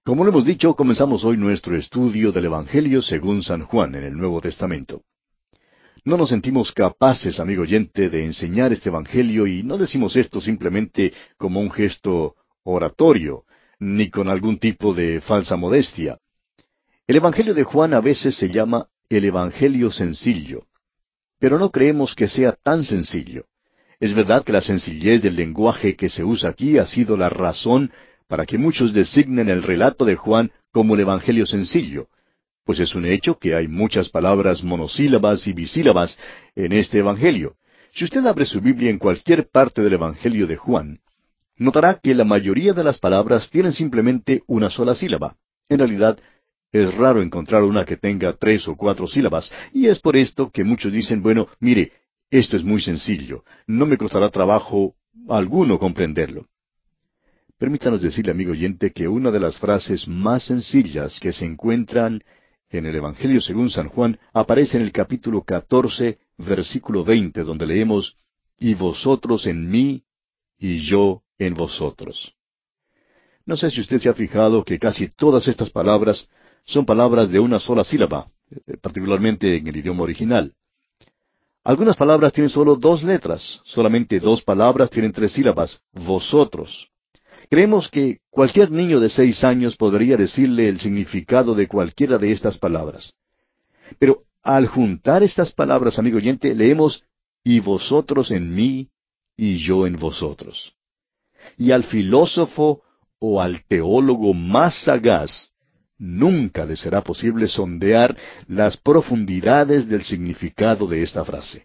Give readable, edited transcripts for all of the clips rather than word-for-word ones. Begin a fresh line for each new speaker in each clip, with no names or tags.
Como lo hemos dicho, comenzamos hoy nuestro estudio del Evangelio según San Juan en el Nuevo Testamento. No nos sentimos capaces, amigo oyente, de enseñar este Evangelio y no decimos esto simplemente como un gesto oratorio, ni con algún tipo de falsa modestia. El Evangelio de Juan a veces se llama el Evangelio sencillo, pero no creemos que sea tan sencillo. Es verdad que la sencillez del lenguaje que se usa aquí ha sido la razón para que muchos designen el relato de Juan como el Evangelio sencillo, pues es un hecho que hay muchas palabras monosílabas y bisílabas en este Evangelio. Si usted abre su Biblia en cualquier parte del Evangelio de Juan, notará que la mayoría de las palabras tienen simplemente una sola sílaba. En realidad, es raro encontrar una que tenga 3 o 4 sílabas, y es por esto que muchos dicen, bueno, mire, esto es muy sencillo, no me costará trabajo alguno comprenderlo. Permítanos decirle, amigo oyente, que una de las frases más sencillas que se encuentran en el Evangelio según San Juan aparece en el capítulo 14, versículo 20, donde leemos, y vosotros en mí, y yo en vosotros. No sé si usted se ha fijado que casi todas estas palabras son palabras de una sola sílaba, particularmente en el idioma original. Algunas palabras tienen solo 2 letras, solamente 2 palabras tienen 3 sílabas, vosotros. Creemos que cualquier niño de 6 años podría decirle el significado de cualquiera de estas palabras. Pero al juntar estas palabras, amigo oyente, leemos, y vosotros en mí, y yo en vosotros. Y al filósofo o al teólogo más sagaz, nunca le será posible sondear las profundidades del significado de esta frase.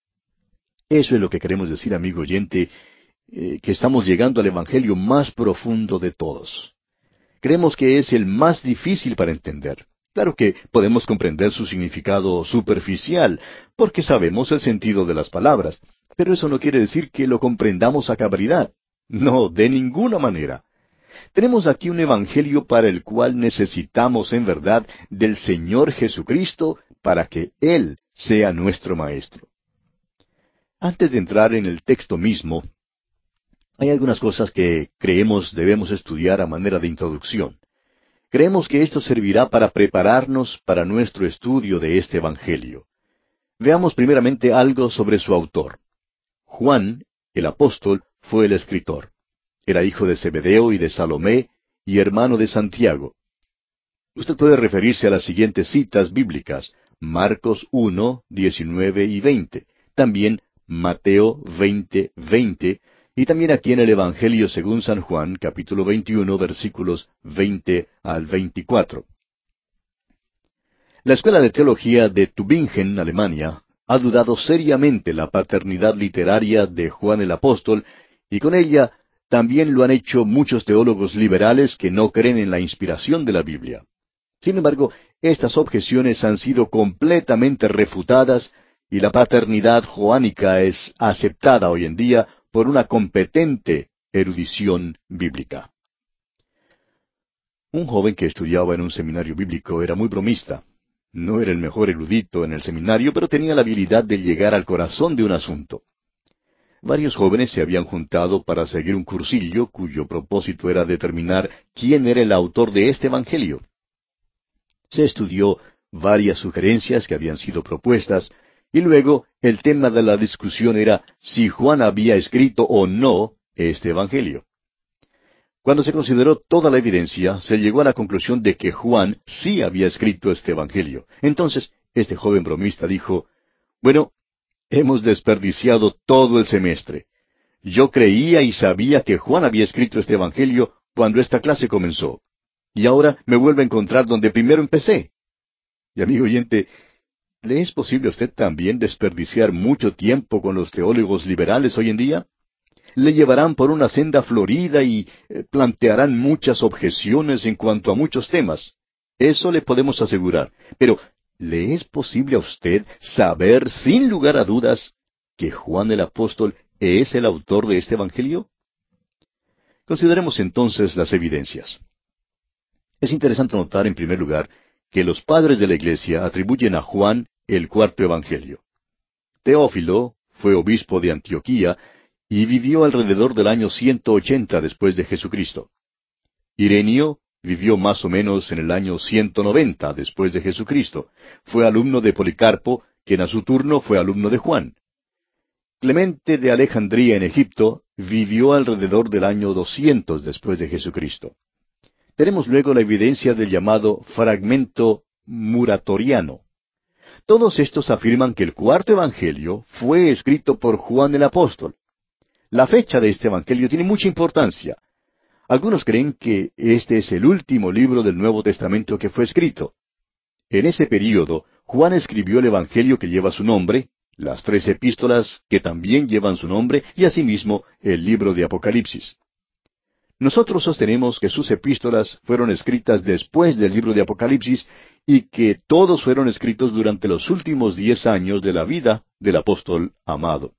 Eso es lo que queremos decir, amigo oyente, que estamos llegando al Evangelio más profundo de todos. Creemos que es el más difícil para entender. Claro que podemos comprender su significado superficial, porque sabemos el sentido de las palabras, pero eso no quiere decir que lo comprendamos a cabalidad. No, de ninguna manera. Tenemos aquí un Evangelio para el cual necesitamos en verdad del Señor Jesucristo para que Él sea nuestro Maestro. Antes de entrar en el texto mismo, hay algunas cosas que creemos debemos estudiar a manera de introducción. Creemos que esto servirá para prepararnos para nuestro estudio de este Evangelio. Veamos primeramente algo sobre su autor. Juan, el apóstol, fue el escritor. Era hijo de Zebedeo y de Salomé, y hermano de Santiago. Usted puede referirse a las siguientes citas bíblicas: Marcos 1, 19 y 20. También Mateo 20, 20. Y también aquí en el Evangelio según San Juan, capítulo 21, versículos 20 al 24. La Escuela de Teología de Tübingen, Alemania, ha dudado seriamente la paternidad literaria de Juan el Apóstol, y con ella también lo han hecho muchos teólogos liberales que no creen en la inspiración de la Biblia. Sin embargo, estas objeciones han sido completamente refutadas y la paternidad joánica es aceptada hoy en día por una competente erudición bíblica. Un joven que estudiaba en un seminario bíblico era muy bromista. No era el mejor erudito en el seminario, pero tenía la habilidad de llegar al corazón de un asunto. Varios jóvenes se habían juntado para seguir un cursillo cuyo propósito era determinar quién era el autor de este Evangelio. Se estudió varias sugerencias que habían sido propuestas, y luego el tema de la discusión era si Juan había escrito o no este Evangelio. Cuando se consideró toda la evidencia, se llegó a la conclusión de que Juan sí había escrito este Evangelio. Entonces, este joven bromista dijo, bueno, hemos desperdiciado todo el semestre. Yo creía y sabía que Juan había escrito este Evangelio cuando esta clase comenzó. Y ahora me vuelvo a encontrar donde primero empecé. Y amigo oyente, ¿le es posible a usted también desperdiciar mucho tiempo con los teólogos liberales hoy en día? Le llevarán por una senda florida y plantearán muchas objeciones en cuanto a muchos temas. Eso le podemos asegurar. Pero, ¿le es posible a usted saber sin lugar a dudas que Juan el Apóstol es el autor de este Evangelio? Consideremos entonces las evidencias. Es interesante notar, en primer lugar, que los padres de la Iglesia atribuyen a Juan el cuarto Evangelio. Teófilo fue obispo de Antioquía y vivió alrededor del año 180 después de Jesucristo. Irenio vivió más o menos en el año 190 después de Jesucristo. Fue alumno de Policarpo, quien a su turno fue alumno de Juan. Clemente de Alejandría en Egipto vivió alrededor del año 200 después de Jesucristo. Tenemos luego la evidencia del llamado fragmento muratoriano. Todos estos afirman que el cuarto evangelio fue escrito por Juan el apóstol. La fecha de este evangelio tiene mucha importancia. Algunos creen que este es el último libro del Nuevo Testamento que fue escrito. En ese período, Juan escribió el evangelio que lleva su nombre, las 3 epístolas que también llevan su nombre y asimismo el libro de Apocalipsis. Nosotros sostenemos que sus epístolas fueron escritas después del libro de Apocalipsis y que todos fueron escritos durante los últimos 10 años de la vida del apóstol amado.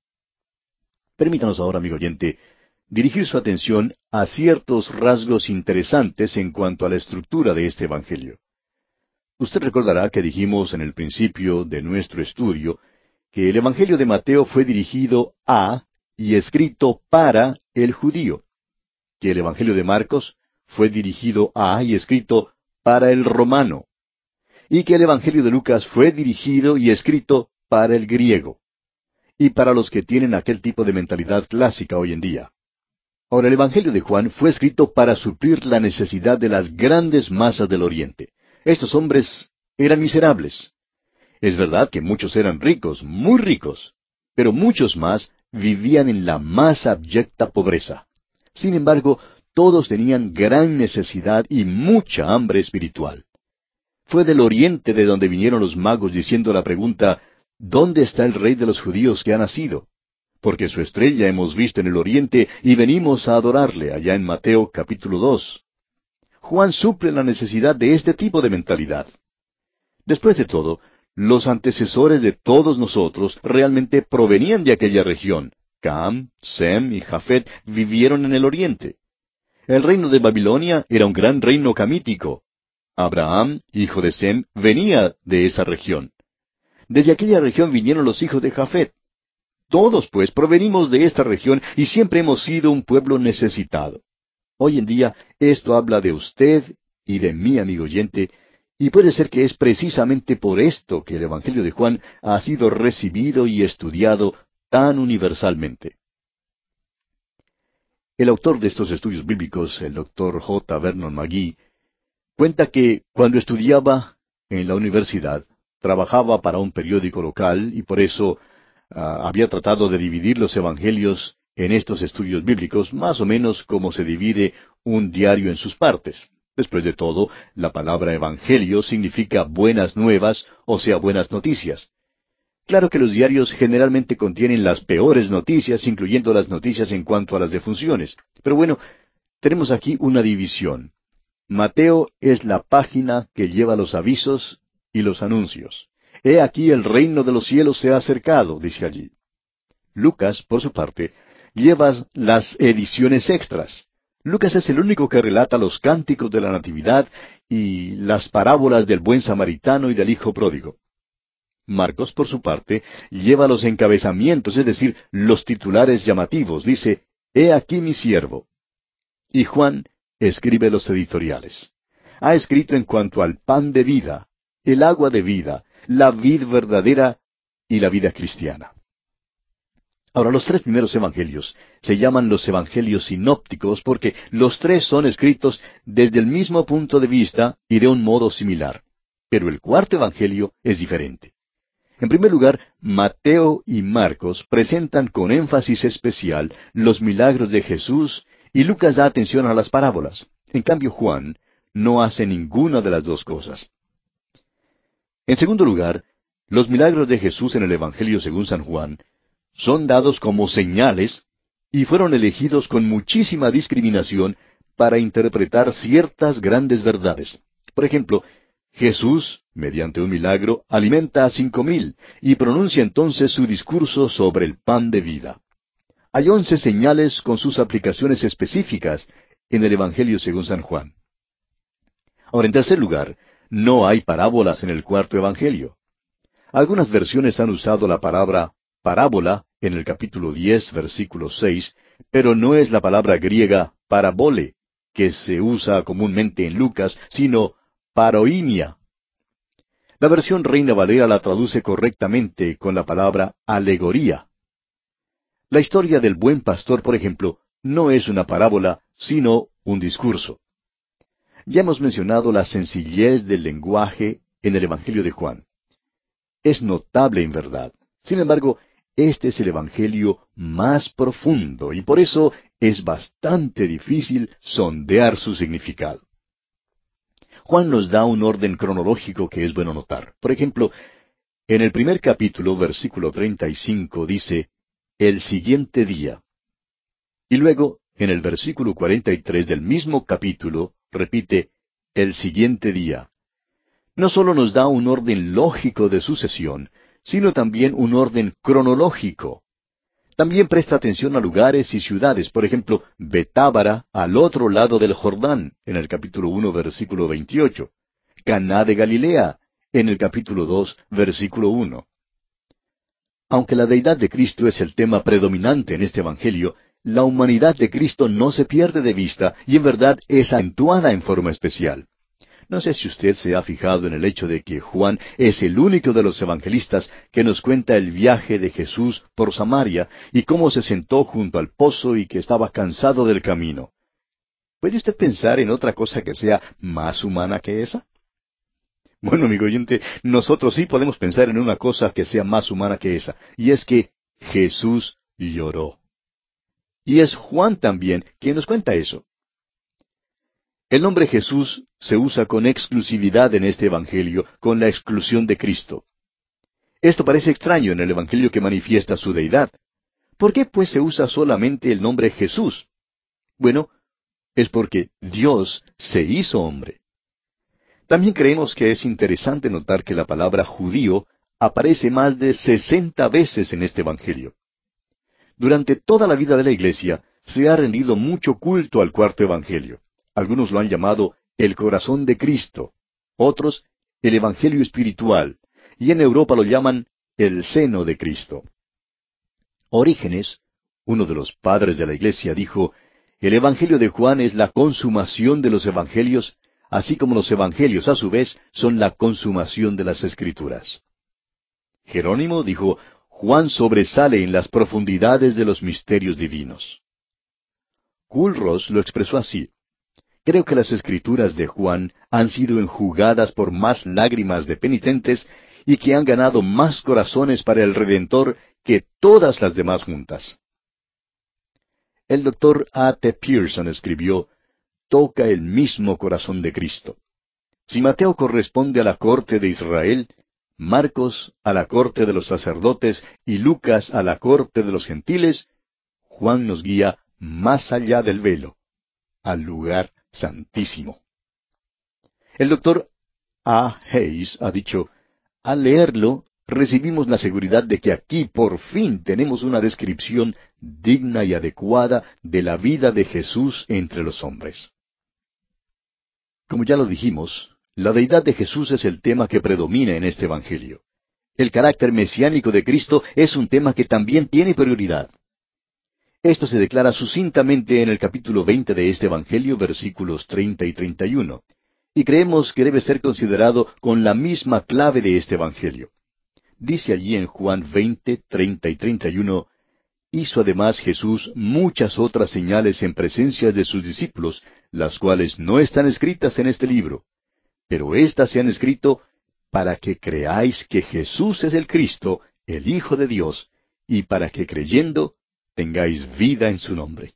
Permítanos ahora, amigo oyente, dirigir su atención a ciertos rasgos interesantes en cuanto a la estructura de este evangelio. Usted recordará que dijimos en el principio de nuestro estudio que el evangelio de Mateo fue dirigido a y escrito para el judío, que el evangelio de Marcos fue dirigido a y escrito para el romano, y que el evangelio de Lucas fue dirigido y escrito para el griego, y para los que tienen aquel tipo de mentalidad clásica hoy en día. Ahora, el evangelio de Juan fue escrito para suplir la necesidad de las grandes masas del Oriente. Estos hombres eran miserables. Es verdad que muchos eran ricos, muy ricos, pero muchos más vivían en la más abyecta pobreza. Sin embargo, todos tenían gran necesidad y mucha hambre espiritual. Fue del Oriente de donde vinieron los magos diciendo la pregunta, ¿dónde está el rey de los judíos que ha nacido? Porque su estrella hemos visto en el Oriente y venimos a adorarle, allá en Mateo capítulo 2. Juan suple la necesidad de este tipo de mentalidad. Después de todo, los antecesores de todos nosotros realmente provenían de aquella región. Cam, Sem y Jafet vivieron en el Oriente. El reino de Babilonia era un gran reino camítico. Abraham, hijo de Sem, venía de esa región. Desde aquella región vinieron los hijos de Jafet. Todos, pues, provenimos de esta región y siempre hemos sido un pueblo necesitado. Hoy en día, esto habla de usted y de mí, amigo oyente, y puede ser que es precisamente por esto que el Evangelio de Juan ha sido recibido y estudiado tan universalmente. El autor de estos estudios bíblicos, el doctor J. Vernon McGee, cuenta que cuando estudiaba en la universidad, trabajaba para un periódico local y por eso había tratado de dividir los evangelios en estos estudios bíblicos, más o menos como se divide un diario en sus partes. Después de todo, la palabra evangelio significa buenas nuevas, o sea, buenas noticias. Claro que los diarios generalmente contienen las peores noticias, incluyendo las noticias en cuanto a las defunciones. Pero bueno, tenemos aquí una división. Mateo es la página que lleva los avisos y los anuncios. He aquí el reino de los cielos se ha acercado, dice allí. Lucas, por su parte, lleva las ediciones extras. Lucas es el único que relata los cánticos de la Natividad y las parábolas del buen samaritano y del hijo pródigo. Marcos, por su parte, lleva los encabezamientos, es decir, los titulares llamativos. Dice, He aquí mi siervo. Y Juan escribe los editoriales. Ha escrito en cuanto al pan de vida, el agua de vida, la vid verdadera y la vida cristiana. Ahora, los 3 primeros evangelios se llaman los evangelios sinópticos porque los 3 son escritos desde el mismo punto de vista y de un modo similar. Pero el cuarto evangelio es diferente. En primer lugar, Mateo y Marcos presentan con énfasis especial los milagros de Jesús y Lucas da atención a las parábolas. En cambio, Juan no hace ninguna de las dos cosas. En segundo lugar, los milagros de Jesús en el Evangelio según San Juan son dados como señales y fueron elegidos con muchísima discriminación para interpretar ciertas grandes verdades. Por ejemplo, Jesús, mediante un milagro, alimenta a 5,000 y pronuncia entonces su discurso sobre el pan de vida. Hay 11 señales con sus aplicaciones específicas en el Evangelio según San Juan. Ahora, en tercer lugar, no hay parábolas en el cuarto Evangelio. Algunas versiones han usado la palabra parábola en el capítulo 10, versículo 6, pero no es la palabra griega parabole, que se usa comúnmente en Lucas, sino paroimia. La versión Reina Valera la traduce correctamente con la palabra alegoría. La historia del buen pastor, por ejemplo, no es una parábola, sino un discurso. Ya hemos mencionado la sencillez del lenguaje en el Evangelio de Juan. Es notable en verdad. Sin embargo, este es el Evangelio más profundo y por eso es bastante difícil sondear su significado. Juan nos da un orden cronológico que es bueno notar. Por ejemplo, en el primer capítulo, versículo 35, dice, el siguiente día. Y luego, en el versículo 43 del mismo capítulo, repite, el siguiente día. No solo nos da un orden lógico de sucesión, sino también un orden cronológico. También presta atención a lugares y ciudades, por ejemplo, Betábara, al otro lado del Jordán, en el capítulo 1, versículo 28. Caná de Galilea, en el capítulo 2, versículo 1. Aunque la deidad de Cristo es el tema predominante en este Evangelio, la humanidad de Cristo no se pierde de vista y en verdad es acentuada en forma especial. No sé si usted se ha fijado en el hecho de que Juan es el único de los evangelistas que nos cuenta el viaje de Jesús por Samaria y cómo se sentó junto al pozo y que estaba cansado del camino. ¿Puede usted pensar en otra cosa que sea más humana que esa? Bueno, amigo oyente, nosotros sí podemos pensar en una cosa que sea más humana que esa, y es que Jesús lloró. Y es Juan también quien nos cuenta eso. El nombre Jesús se usa con exclusividad en este Evangelio, con la exclusión de Cristo. Esto parece extraño en el Evangelio que manifiesta su deidad. ¿Por qué pues se usa solamente el nombre Jesús? Bueno, es porque Dios se hizo hombre. También creemos que es interesante notar que la palabra judío aparece más de 60 veces en este Evangelio. Durante toda la vida de la Iglesia se ha rendido mucho culto al cuarto Evangelio. Algunos lo han llamado el corazón de Cristo, otros el Evangelio espiritual, y en Europa lo llaman el seno de Cristo. Orígenes, uno de los padres de la Iglesia, dijo, el Evangelio de Juan es la consumación de los Evangelios, así como los Evangelios, a su vez, son la consumación de las Escrituras. Jerónimo dijo, Juan sobresale en las profundidades de los misterios divinos. Culross lo expresó así, creo que las Escrituras de Juan han sido enjugadas por más lágrimas de penitentes y que han ganado más corazones para el Redentor que todas las demás juntas. El doctor A. T. Pierson escribió, toca el mismo corazón de Cristo. Si Mateo corresponde a la corte de Israel, Marcos a la corte de los sacerdotes y Lucas a la corte de los gentiles, Juan nos guía más allá del velo, al lugar santísimo. El doctor A. Hayes ha dicho, al leerlo, recibimos la seguridad de que aquí por fin tenemos una descripción digna y adecuada de la vida de Jesús entre los hombres. Como ya lo dijimos, la deidad de Jesús es el tema que predomina en este Evangelio. El carácter mesiánico de Cristo es un tema que también tiene prioridad. Esto se declara sucintamente en el capítulo 20 de este Evangelio, versículos 30 y 31, y creemos que debe ser considerado con la misma clave de este Evangelio. Dice allí en Juan 20, 30 y 31, hizo además Jesús muchas otras señales en presencia de sus discípulos, las cuales no están escritas en este libro. Pero éstas se han escrito para que creáis que Jesús es el Cristo, el Hijo de Dios, y para que creyendo tengáis vida en su nombre.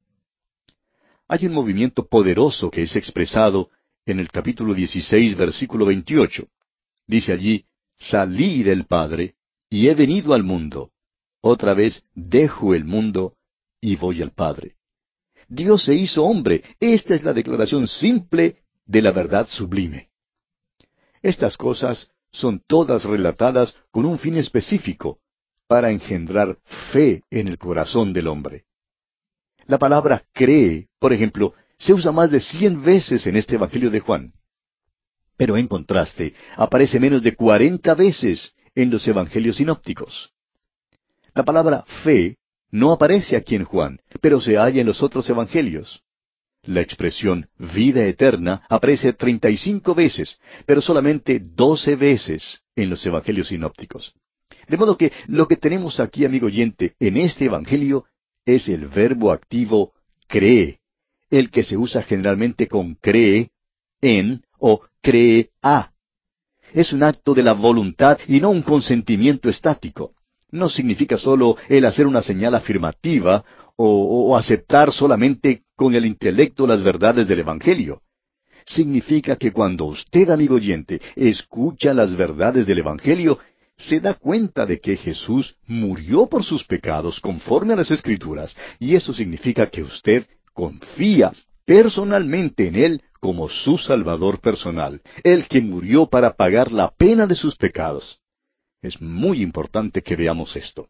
Hay un movimiento poderoso que es expresado en el capítulo 16, versículo 28. Dice allí, salí del Padre, y he venido al mundo. Otra vez dejo el mundo, y voy al Padre. Dios se hizo hombre. Esta es la declaración simple de la verdad sublime. Estas cosas son todas relatadas con un fin específico, para engendrar fe en el corazón del hombre. La palabra cree, por ejemplo, se usa más de 100 veces en este Evangelio de Juan. Pero en contraste, aparece menos de 40 veces en los Evangelios sinópticos. La palabra fe no aparece aquí en Juan, pero se halla en los otros Evangelios. La expresión vida eterna aparece 35 veces, pero solamente 12 veces en los evangelios sinópticos. De modo que lo que tenemos aquí, amigo oyente, en este evangelio es el verbo activo cree, el que se usa generalmente con cree en o cree a. Es un acto de la voluntad y no un consentimiento estático. No significa solo el hacer una señal afirmativa o aceptar solamente con el intelecto las verdades del Evangelio. Significa que cuando usted, amigo oyente, escucha las verdades del Evangelio, se da cuenta de que Jesús murió por sus pecados conforme a las Escrituras, y eso significa que usted confía personalmente en Él como su Salvador personal, el que murió para pagar la pena de sus pecados. Es muy importante que veamos esto.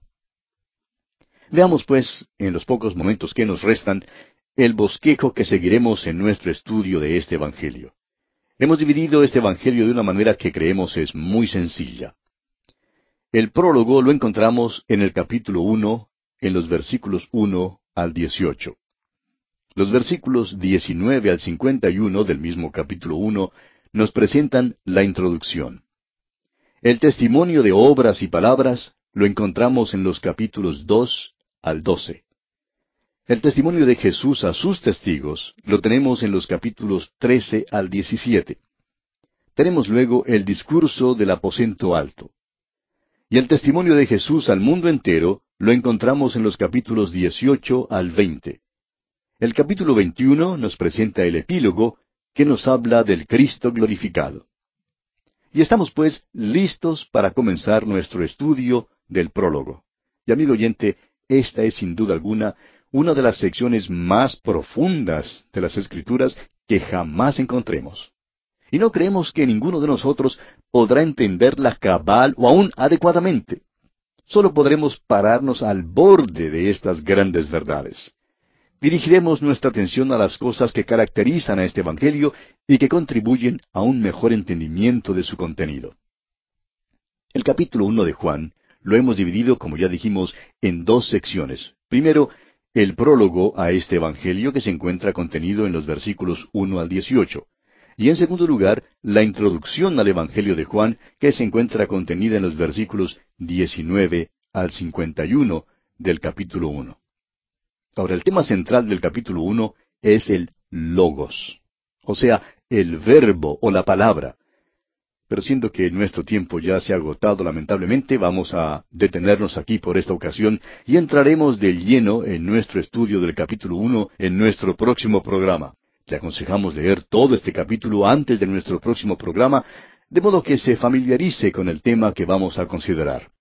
Veamos, pues, en los pocos momentos que nos restan, el bosquejo que seguiremos en nuestro estudio de este Evangelio. Hemos dividido este Evangelio de una manera que creemos es muy sencilla. El prólogo lo encontramos en el capítulo 1, en los versículos 1 al 18. Los versículos 19 al 51 del mismo capítulo 1 nos presentan la introducción. El testimonio de obras y palabras lo encontramos en los capítulos 2 al 12. El testimonio de Jesús a sus testigos lo tenemos en los capítulos 13 al 17. Tenemos luego el discurso del aposento alto. Y el testimonio de Jesús al mundo entero lo encontramos en los capítulos 18 al 20. El capítulo 21 nos presenta el epílogo que nos habla del Cristo glorificado. Y estamos pues listos para comenzar nuestro estudio del prólogo. Y amigo oyente, esta es sin duda alguna una de las secciones más profundas de las Escrituras que jamás encontremos. Y no creemos que ninguno de nosotros podrá entenderla cabal o aún adecuadamente. Solo podremos pararnos al borde de estas grandes verdades. Dirigiremos nuestra atención a las cosas que caracterizan a este Evangelio y que contribuyen a un mejor entendimiento de su contenido. El capítulo 1 de Juan lo hemos dividido, como ya dijimos, en dos secciones. Primero, el prólogo a este Evangelio que se encuentra contenido en los versículos 1 al 18. Y en segundo lugar, la introducción al Evangelio de Juan que se encuentra contenida en los versículos 19 al 51 del capítulo 1. Ahora, el tema central del capítulo 1 es el logos, o sea, el verbo o la palabra. Pero siendo que nuestro tiempo ya se ha agotado lamentablemente, vamos a detenernos aquí por esta ocasión y entraremos de lleno en nuestro estudio del capítulo 1 en nuestro próximo programa. Le aconsejamos leer todo este capítulo antes de nuestro próximo programa, de modo que se familiarice con el tema que vamos a considerar.